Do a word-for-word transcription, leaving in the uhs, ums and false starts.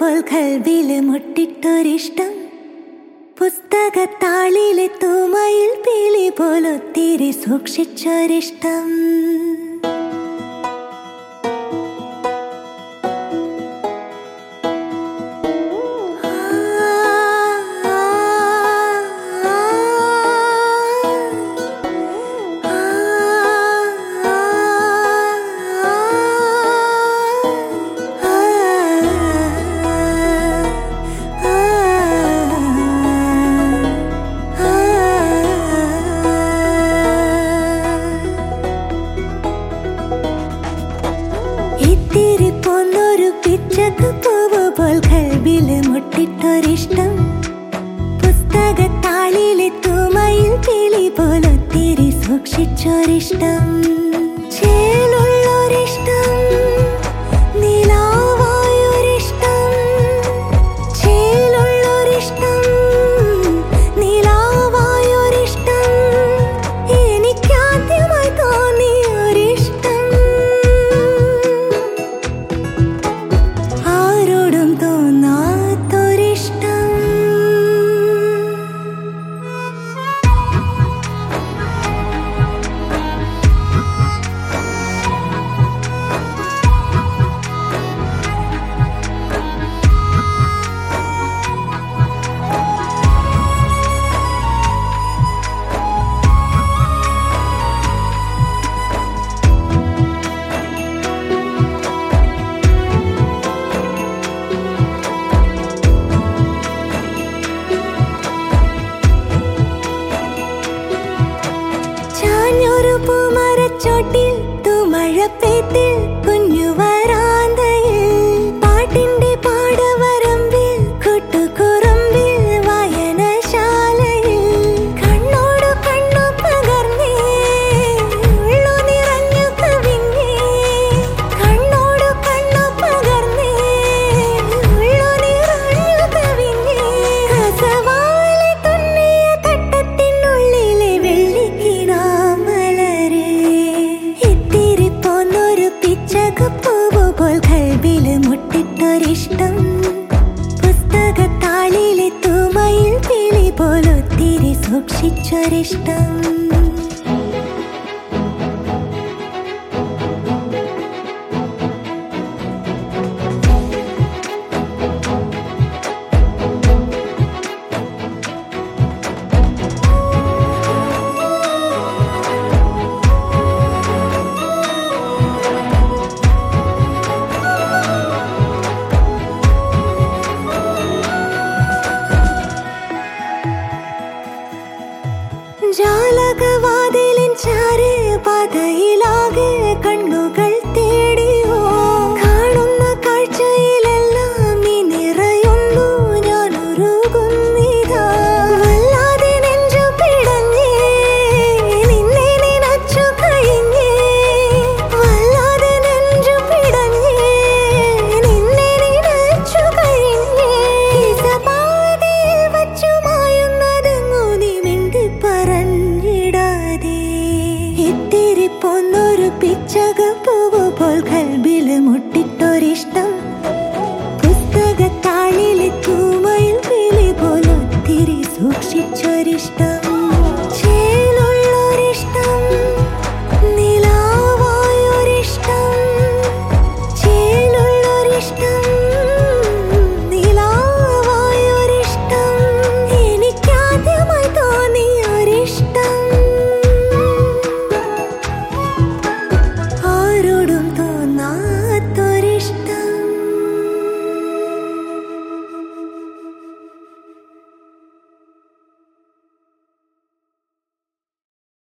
പോൽ കൽബില് മുട്ടിട്ടൊരിഷ്ടം. പുസ്തകത്താളിലെ തൂമയിൽ പീലി പോലൊത്തിരി സൂക്ഷിച്ചൊരിഷ്ടം. ഇത്തിരി പോന്നൊരു പിച്ചക്ക് പൂവ് പോൽ കൽബില് മുട്ടിട്ടൊരിഷ്ടം. പുസ്തകത്താളിലെ തൂമയിൽ കിളി പോലൊത്തിരി സൂക്ഷിച്ചൊരിഷ്ടം. ചേലുള്ളൊരിഷ്ടം, നിലാവായൊരിഷ്ടം. ചേലുള്ളൊരിഷ്ടം, നിലാവായൊരിഷ്ടം. എനിക്കാദ്യമായി തോന്നിയൊരിഷ്ടം. ആരോടും തോന്നാത്തൊരിഷ്ടം. ചാഞ്ഞൊരു പൂമരച്ചോട്ടിൽ തൂമഴപ്പെയ്ത്തിൽ കുഞ്ഞു വരാന്തയിൽ പാട്ടിന്റെ പാടവരമ്പിൽ കൂട്ടുകുറുമ്പിൽ വായനശാലയിൽ കണ്ണോട് കണ്ണു പകർന്നേ ഉള്ളു നിറഞ്ഞു കവിഞ്ഞേ. കണ്ണോട് കണ്ണു പകർന്നേ ഉള്ളു നിറഞ്ഞു കവിഞ്ഞേ. കസവാലെ തുന്നിയ തട്ടത്തിനുള്ളിലെ വെള്ളിക്കിനാമലരെ. ഇത്തിരി പോന്നൊരു പിച്ചക് പൂവ് പോൽ കൽബില് മുട്ടിട്ടൊരിഷ്ടം. പുസ്തകത്താളിലെ തൂമയിൽ കിളി പോലൊത്തിരി സൂക്ഷിച്ചൊരിഷ്ടം.